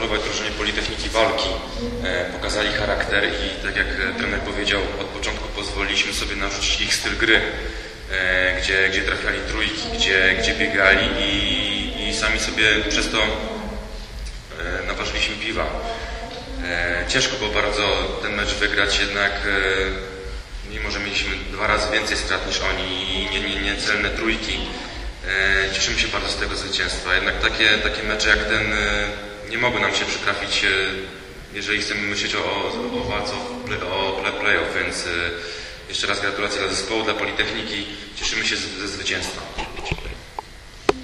pogratulować drużynie Politechniki Walki. Pokazali charakter i tak jak trener powiedział, od początku pozwoliliśmy sobie narzucić ich styl gry, gdzie trafiali trójki, gdzie biegali i sami sobie przez to naważyliśmy piwa. Ciężko było bardzo ten mecz wygrać, jednak mimo że mieliśmy 2 razy więcej strat niż oni i niecelne trójki, cieszymy się bardzo z tego zwycięstwa. Jednak takie mecze jak ten nie mogły nam się przytrafić, jeżeli chcemy myśleć o walce o playoff, więc jeszcze raz gratulacje dla zespołu, dla Politechniki. Cieszymy się ze zwycięstwa.